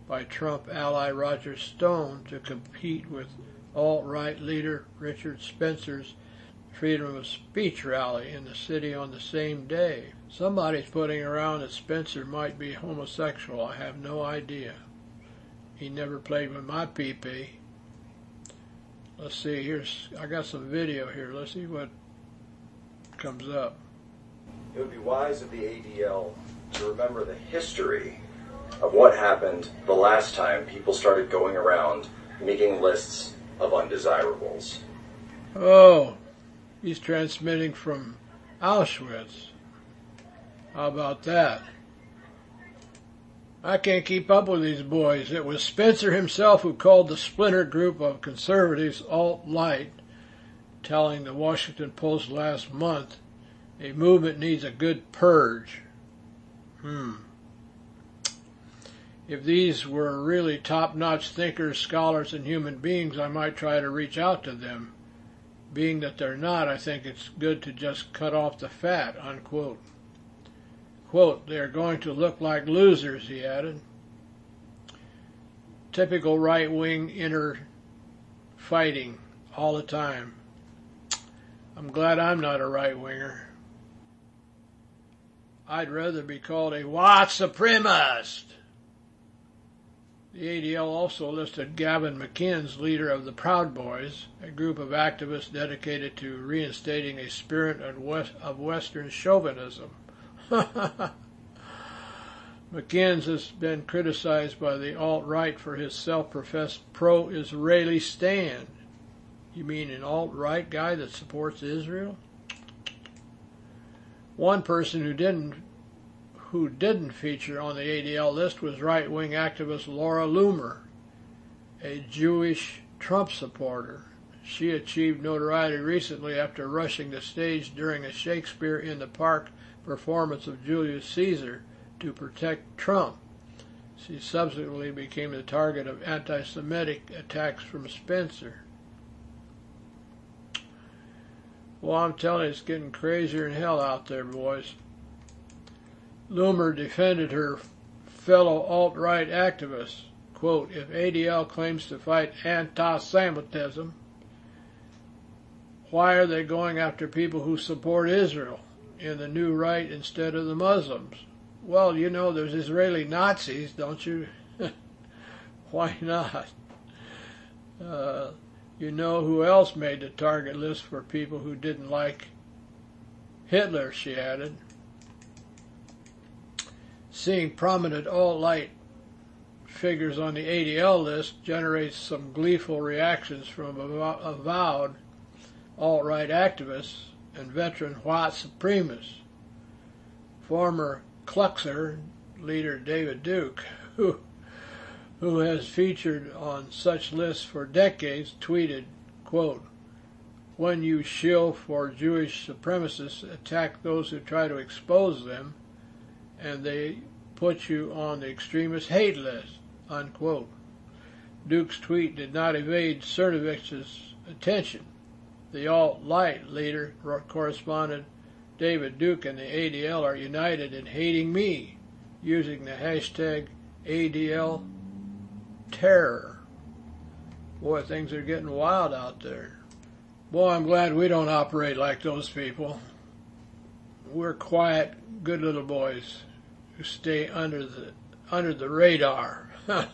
by Trump ally Roger Stone to compete with alt-right leader Richard Spencer's freedom of speech rally in the city on the same day. Somebody's putting around that Spencer might be homosexual. I have no idea. He never played with my pee-pee. Let's see, here's, I got some video here. Let's see what comes up. It would be wise of the A D L to remember the history of what happened the last time people started going around making lists of undesirables. Oh, he's transmitting from Auschwitz. How about that? I can't keep up with these boys. It was Spencer himself who called the splinter group of conservatives alt-right, telling the Washington Post last month, a movement needs a good purge. Hmm. If these were really top-notch thinkers, scholars, and human beings, I might try to reach out to them. Being that they're not, I think it's good to just cut off the fat, unquote. Quote, they're going to look like losers, he added. Typical right-wing inner fighting all the time. I'm glad I'm not a right-winger. I'd rather be called a white supremacist. The A D L also listed Gavin McInnes, leader of the Proud Boys, a group of activists dedicated to reinstating a spirit of Western chauvinism. McInnes has been criticized by the alt-right for his self-professed pro-Israeli stand. You mean an alt-right guy that supports Israel? One person who didn't who didn't feature on the A D L list was right-wing activist Laura Loomer, a Jewish Trump supporter. She achieved notoriety recently after rushing the stage during a Shakespeare in the Park performance of Julius Caesar to protect Trump. She subsequently became the target of anti-Semitic attacks from Spencer. Well, I'm telling you, it's getting crazier than hell out there, boys. Loomer defended her fellow alt-right activists. Quote, if A D L claims to fight anti-Semitism, why are they going after people who support Israel in the new right instead of the Muslims? Well, you know, there's Israeli Nazis, don't you? Why not? Uh, you know who else made the target list for people who didn't like Hitler, she added. Seeing prominent alt-right figures on the A D L list generates some gleeful reactions from avowed alt-right activists and veteran white supremacists. Former Kluxer leader David Duke, who, who has featured on such lists for decades, tweeted, quote, when you shill for Jewish supremacists, attack those who try to expose them, and they put you on the extremist hate list, unquote. Duke's tweet did not evade Cernovich's attention. The alt-right leader correspondent David Duke and the A D L are united in hating me, using the hashtag A D L terror. Boy, things are getting wild out there. Boy, I'm glad we don't operate like those people. We're quiet, good little boys who stay under the under the radar.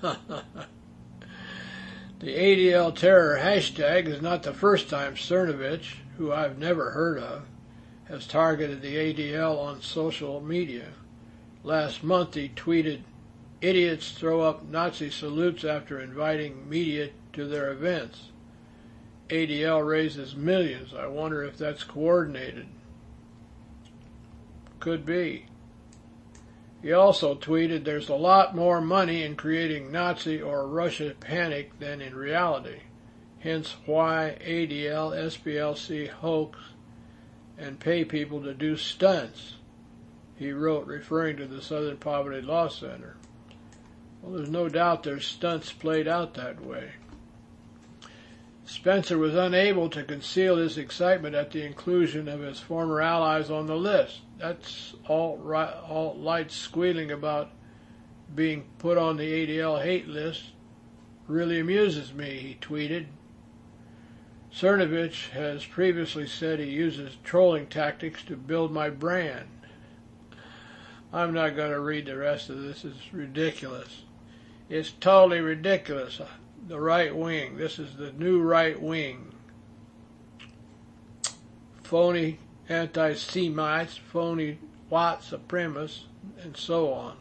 The A D L terror hashtag is not the first time Cernovich, who I've never heard of, has targeted the A D L on social media. Last month he tweeted, idiots throw up Nazi salutes after inviting media to their events. A D L raises millions. I wonder if that's coordinated. Could be. He also tweeted, there's a lot more money in creating Nazi or Russia panic than in reality. Hence why A D L, S P L C hoax and pay people to do stunts, he wrote, referring to the Southern Poverty Law Center. Well, there's no doubt there's stunts played out that way. Spencer was unable to conceal his excitement at the inclusion of his former allies on the list. That's alt-right, alt-light squealing about being put on the A D L hate list really amuses me, he tweeted. Cernovich has previously said he uses trolling tactics to build my brand. I'm not going to read the rest of this. It's ridiculous. It's totally ridiculous. The right wing. This is the new right wing. Phony anti-Semites, phony white supremacists, and so on.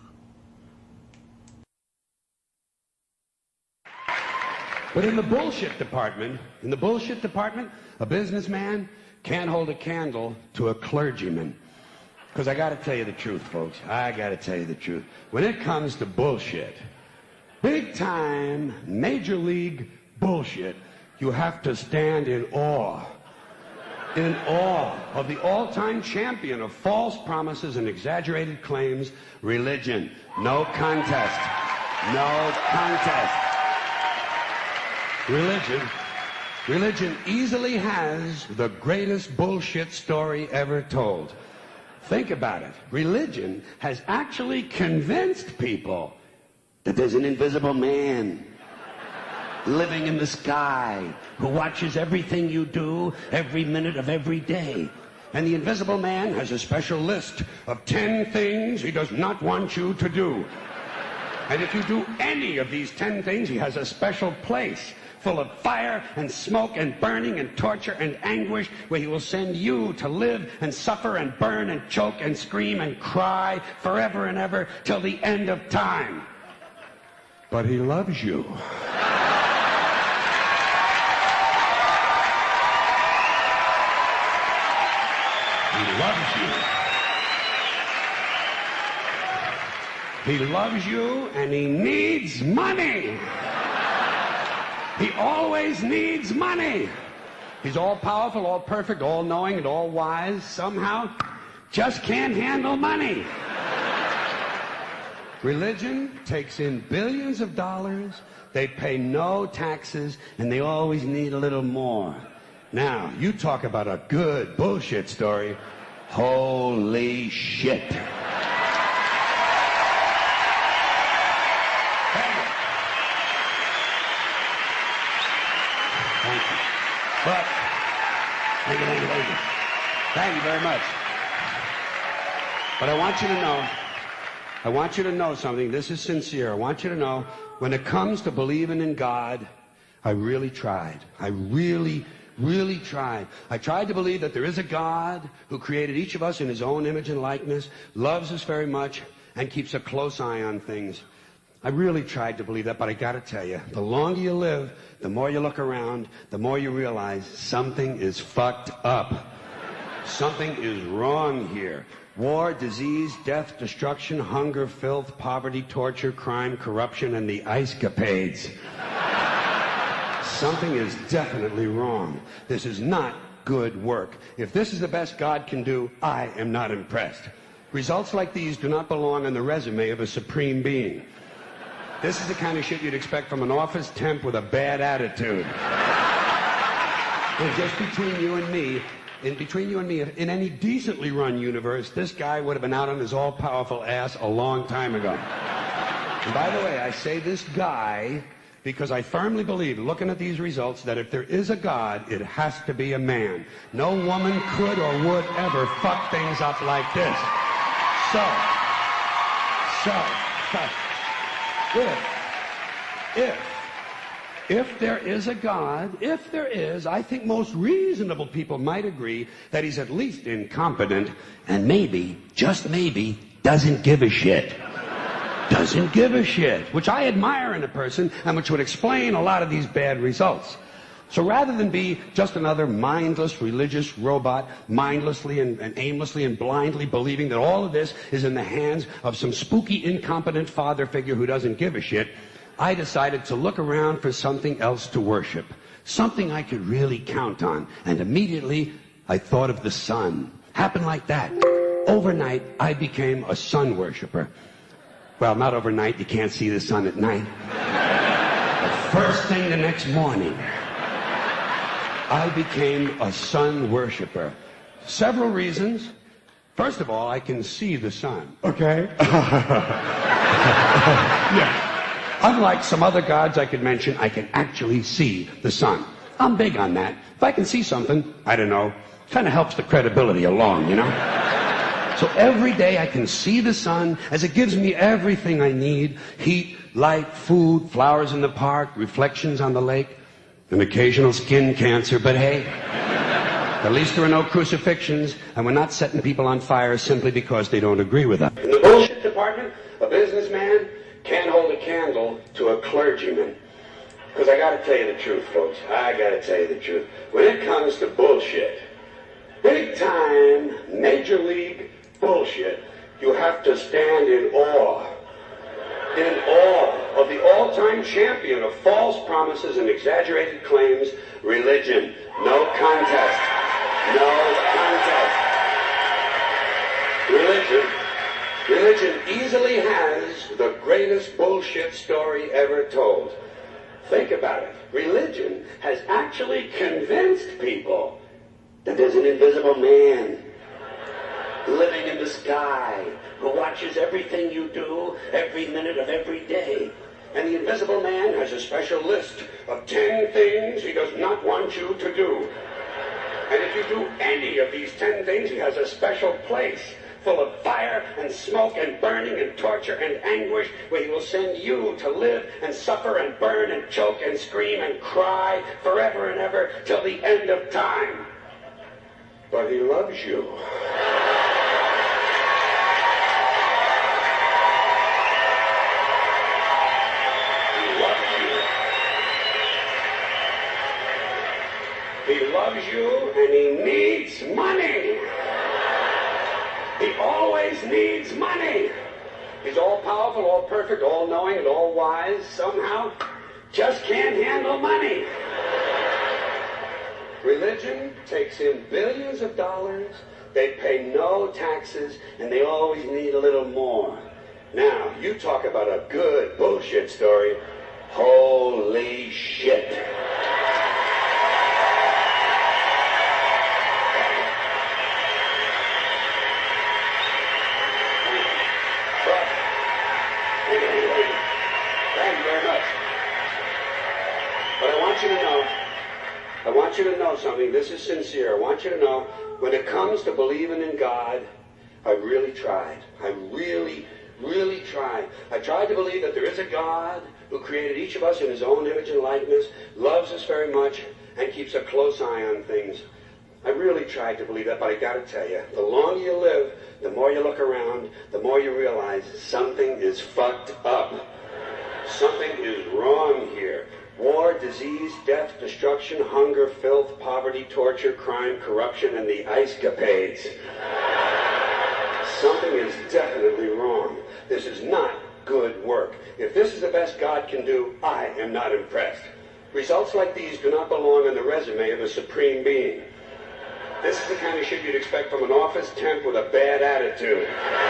But in the bullshit department, in the bullshit department, a businessman can't hold a candle to a clergyman. Because I got to tell you the truth, folks. I got to tell you the truth. When it comes to bullshit, big time, major league bullshit, you have to stand in awe. In awe of the all-time champion of false promises and exaggerated claims, religion. No contest. No contest. Religion. Religion easily has the greatest bullshit story ever told. Think about it. Religion has actually convinced people that there's an invisible man living in the sky who watches everything you do every minute of every day. And the invisible man has a special list of ten things he does not want you to do. And if you do any of these ten things, he has a special place full of fire and smoke and burning and torture and anguish, where he will send you to live and suffer and burn and choke and scream and cry forever and ever till the end of time. But he loves you. He loves you. He loves you, and he needs money. He always needs money. He's all-powerful, all-perfect, all-knowing, and all-wise. Somehow, just can't handle money. Religion takes in billions of dollars. They pay no taxes, and they always need a little more. Now, you talk about a good bullshit story. Holy shit. But, thank you, thank you, thank you. Thank you very much. But I want you to know, I want you to know something. This is sincere. I want you to know, when it comes to believing in God, I really tried. I really, really tried. I tried to believe that there is a God who created each of us in his own image and likeness, loves us very much, and keeps a close eye on things. I really tried to believe that, but I gotta tell you, the longer you live, the more you look around, the more you realize something is fucked up. Something is wrong here. War, disease, death, destruction, hunger, filth, poverty, torture, crime, corruption, and the ice capades. Something is definitely wrong. This is not good work. If this is the best God can do, I am not impressed. Results like these do not belong on the resume of a supreme being. This is the kind of shit you'd expect from an office temp with a bad attitude. And just between you and me, in between you and me, in any decently run universe, this guy would have been out on his all-powerful ass a long time ago. And by the way, I say this guy because I firmly believe, looking at these results, that if there is a God, it has to be a man. No woman could or would ever fuck things up like this. So, so, so. If, if, if there is a God, if there is, I think most reasonable people might agree that he's at least incompetent and maybe, just maybe, doesn't give a shit. Doesn't give a shit, which I admire in a person and which would explain a lot of these bad results. So rather than be just another mindless religious robot, mindlessly and, and aimlessly and blindly believing that all of this is in the hands of some spooky, incompetent father figure who doesn't give a shit, I decided to look around for something else to worship, something I could really count on. And immediately, I thought of the sun. Happened like that. Overnight, I became a sun worshiper. Well, not overnight. You can't see the sun at night. But first thing the next morning, I became a sun worshiper. Several reasons. First of all, I can see the sun. Okay? Yeah. Unlike some other gods I could mention, I can actually see the sun. I'm big on that. If I can see something, I don't know, kind of helps the credibility along, you know? So every day I can see the sun as it gives me everything I need. Heat, light, food, flowers in the park, reflections on the lake, an occasional skin cancer, but hey, at least there are no crucifixions, and we're not setting people on fire simply because they don't agree with us. In the bullshit department, a businessman can't hold a candle to a clergyman. Because I gotta tell you the truth, folks. I gotta tell you the truth. When it comes to bullshit, big time, major league bullshit, you have to stand in awe. In awe of the all-time champion of false promises and exaggerated claims, religion. No contest. No contest. Religion. Religion easily has the greatest bullshit story ever told. Think about it. Religion has actually convinced people that there's an invisible man living in the sky who watches everything you do every minute of every day. And the invisible man has a special list of ten things he does not want you to do. And if you do any of these ten things, he has a special place full of fire and smoke and burning and torture and anguish, where he will send you to live and suffer and burn and choke and scream and cry forever and ever till the end of time. But he loves you. He loves you. He loves you and he needs money. He always needs money. He's all-powerful, all-perfect, all-knowing, and all-wise. Somehow, just can't handle money. Religion takes in billions of dollars. They pay no taxes, and they always need a little more. Now, you talk about a good bullshit story. Holy shit. I want you to know something. This is sincere. I want you to know, when it comes to believing in God, I really tried. I really, really tried. I tried to believe that there is a God who created each of us in his own image and likeness, loves us very much, and keeps a close eye on things. I really tried to believe that, but I gotta tell you, the longer you live, the more you look around, the more you realize something is fucked up. Something is wrong here. War, disease, death, destruction, hunger, filth, poverty, torture, crime, corruption, and the ice-capades. Something is definitely wrong. This is not good work. If this is the best God can do, I am not impressed. Results like these do not belong on the resume of a supreme being. This is the kind of shit you'd expect from an office temp with a bad attitude.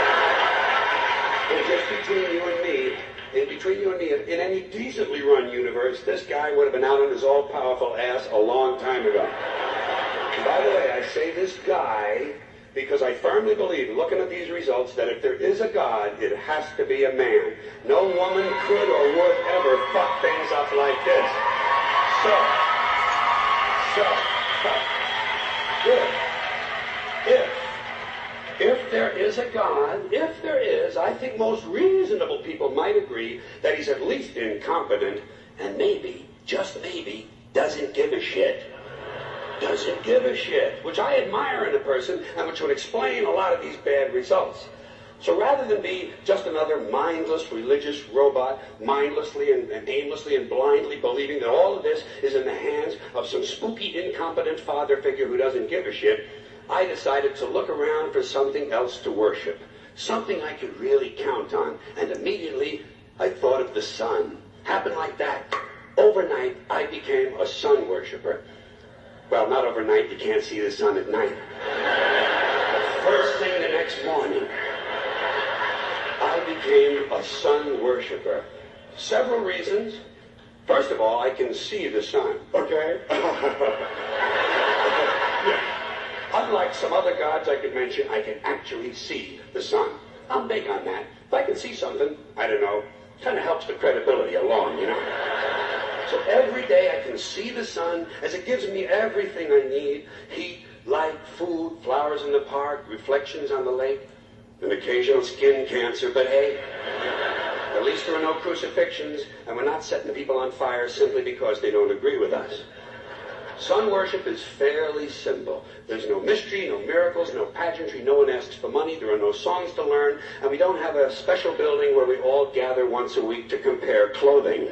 And just between you and me, in between you and me, in any decently run universe, this guy would have been out on his all-powerful ass a long time ago. And by the way, I say this guy because I firmly believe, looking at these results, that if there is a God, it has to be a man. No woman could or would ever fuck things up like this. So, so, if, if, If there is a God, if there is, I think most reasonable people might agree that he's at least incompetent and maybe, just maybe, doesn't give a shit. Doesn't give a shit, which I admire in a person and which would explain a lot of these bad results. So rather than be just another mindless religious robot, mindlessly and, and aimlessly and blindly believing that all of this is in the hands of some spooky, incompetent father figure who doesn't give a shit, I decided to look around for something else to worship, something I could really count on, and immediately I thought of the sun. Happened like that. Overnight, I became a sun worshiper. Well, not overnight, you can't see the sun at night. But first thing the next morning, I became a sun worshiper. Several reasons. First of all, I can see the sun, okay? Yeah. Unlike some other gods I could mention, I can actually see the sun. I'm big on that. If I can see something, I don't know, kind of helps the credibility along, you know? So every day I can see the sun as it gives me everything I need. Heat, light, food, flowers in the park, reflections on the lake, an occasional skin cancer, but hey, at least there are no crucifixions, and we're not setting people on fire simply because they don't agree with us. Sun worship is fairly simple. There's no mystery, no miracles, no pageantry, no one asks for money, there are no songs to learn, and we don't have a special building where we all gather once a week to compare clothing.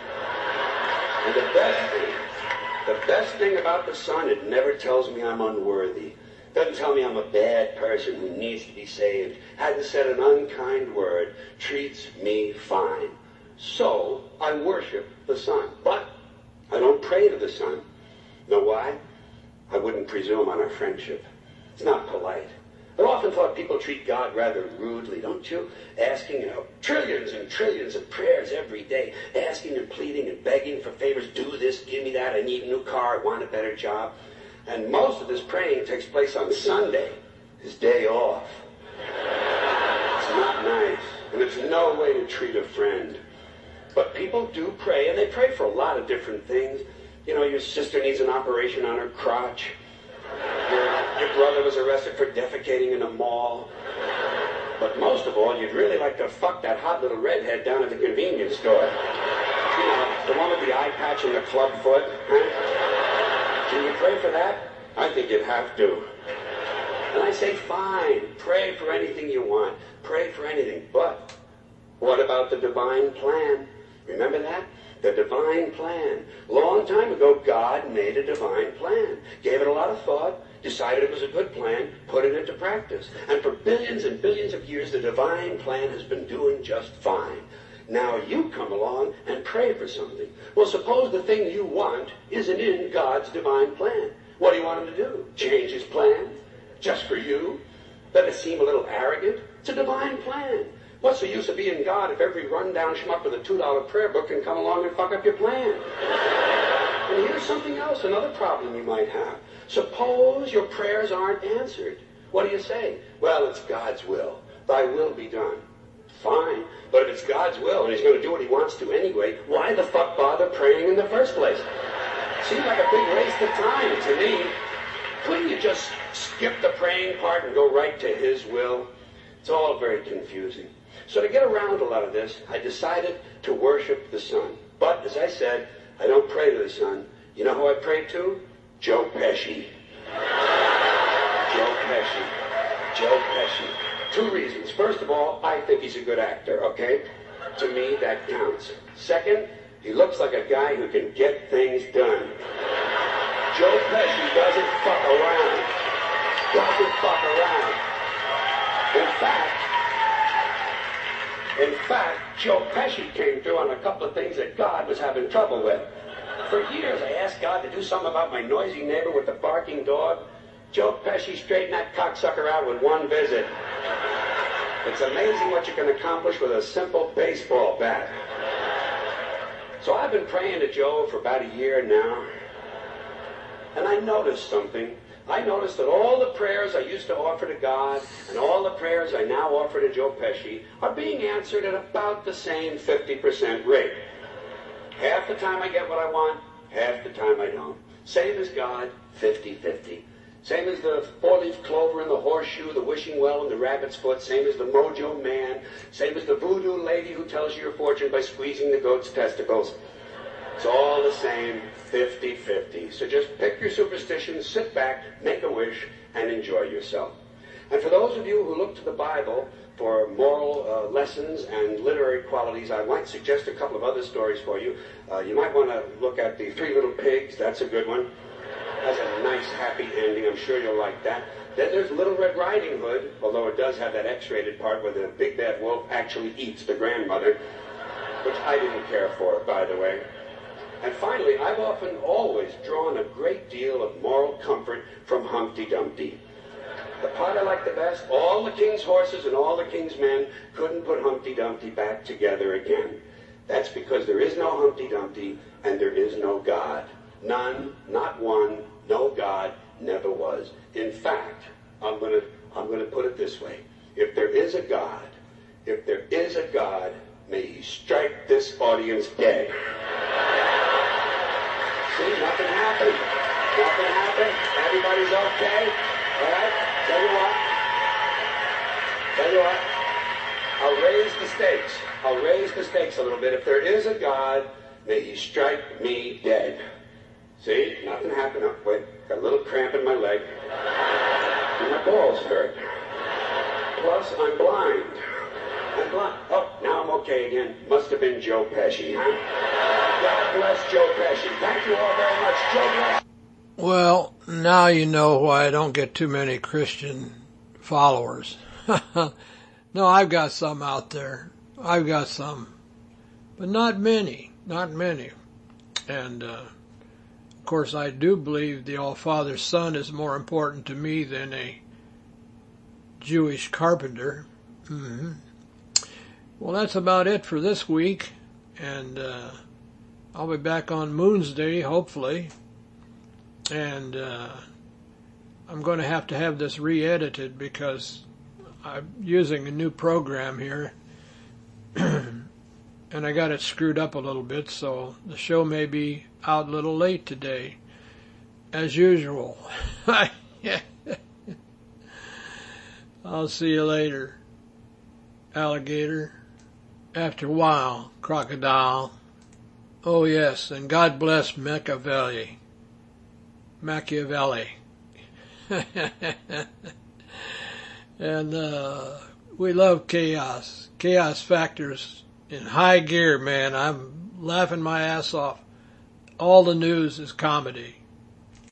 And the best thing, the best thing about the sun, it never tells me I'm unworthy. It doesn't tell me I'm a bad person who needs to be saved, hadn't said an unkind word, treats me fine. So, I worship the sun. But I don't pray to the sun. Know why? I wouldn't presume on our friendship. It's not polite. I've often thought people treat God rather rudely, don't you? Asking, you know, trillions and trillions of prayers every day, asking and pleading and begging for favors. Do this, give me that, I need a new car, I want a better job. And most of this praying takes place on Sunday, his day off. It's not nice, and it's no way to treat a friend. But people do pray, and they pray for a lot of different things. You know, your sister needs an operation on her crotch. Your, your brother was arrested for defecating in a mall. But most of all, you'd really like to fuck that hot little redhead down at the convenience store. You know, the one with the eye patch and the club foot. Huh? Can you pray for that? I think you'd have to. And I say, fine, pray for anything you want. Pray for anything. But what about the divine plan? Remember that? The divine plan. Long time ago, God made a divine plan. Gave it a lot of thought, decided it was a good plan, put it into practice. And for billions and billions of years, the divine plan has been doing just fine. Now you come along and pray for something. Well, suppose the thing you want isn't in God's divine plan. What do you want him to do? Change his plan? Just for you? Doesn't it seem a little arrogant? It's a divine plan. What's the use of being God if every rundown schmuck with a two dollar prayer book can come along and fuck up your plan? And here's something else, another problem you might have. Suppose your prayers aren't answered. What do you say? Well, it's God's will. Thy will be done. Fine. But if it's God's will and he's going to do what he wants to anyway, why the fuck bother praying in the first place? Seems like a big waste of time to me. Couldn't you just skip the praying part and go right to his will? It's all very confusing. So to get around a lot of this, I decided to worship the sun. But, as I said, I don't pray to the sun. You know who I pray to? Joe Pesci. Joe Pesci. Joe Pesci. Two reasons. First of all, I think he's a good actor, okay? To me, that counts. Second, he looks like a guy who can get things done. Joe Pesci doesn't fuck around. Doesn't fuck around. In fact, In fact, Joe Pesci came through on a couple of things that God was having trouble with. For years, I asked God to do something about my noisy neighbor with the barking dog. Joe Pesci straightened that cocksucker out with one visit. It's amazing what you can accomplish with a simple baseball bat. So I've been praying to Joe for about a year now, and I noticed something. I noticed that all the prayers I used to offer to God and all the prayers I now offer to Joe Pesci are being answered at about the same fifty percent rate. Half the time I get what I want, half the time I don't. Same as God, fifty-fifty. Same as the four-leaf clover and the horseshoe, the wishing well and the rabbit's foot. Same as the mojo man. Same as the voodoo lady who tells you your fortune by squeezing the goat's testicles. It's all the same, fifty-fifty. So just pick your superstition, sit back, make a wish, and enjoy yourself. And for those of you who look to the Bible for moral uh, lessons and literary qualities, I might suggest a couple of other stories for you. Uh, you might want to look at The Three Little Pigs. That's a good one. Has a nice, happy ending. I'm sure you'll like that. Then there's Little Red Riding Hood, although it does have that X-rated part where the big bad wolf actually eats the grandmother, which I didn't care for, by the way. And finally, I've often always drawn a great deal of moral comfort from Humpty Dumpty. The part I like the best, all the king's horses and all the king's men couldn't put Humpty Dumpty back together again. That's because there is no Humpty Dumpty and there is no God. None, not one, no God, never was. In fact, I'm going to I'm going to put it this way. If there is a God, if there is a God, may he strike this audience dead. See, nothing happened. Nothing happened. Everybody's okay. All right? Tell you what. Tell you what. I'll raise the stakes. I'll raise the stakes a little bit. If there is a God, may he strike me dead. See? Nothing happened. Oh, wait. Got a little cramp in my leg. And my balls hurt. Plus, I'm blind. I'm blind. Oh, now I'm okay again. Must have been Joe Pesci, huh? God bless Joe Pesci. Thank you all very much. Joe bless. Well, now you know why I don't get too many Christian followers. No, I've got some out there. I've got some. But not many. Not many. And, uh, of course, I do believe the All-Father Son is more important to me than a Jewish carpenter. Mm-hmm. Well, that's about it for this week. And uh, I'll be back on Moon's Day, hopefully. And uh, I'm going to have to have this re-edited because I'm using a new program here. And I got it screwed up a little bit, so the show may be out a little late today, as usual. I'll see you later, alligator. After a while, crocodile. Oh yes, and God bless Machiavelli. Machiavelli. And uh, we love chaos. Chaos Factor's in high gear, man. I'm laughing my ass off. All the news is comedy.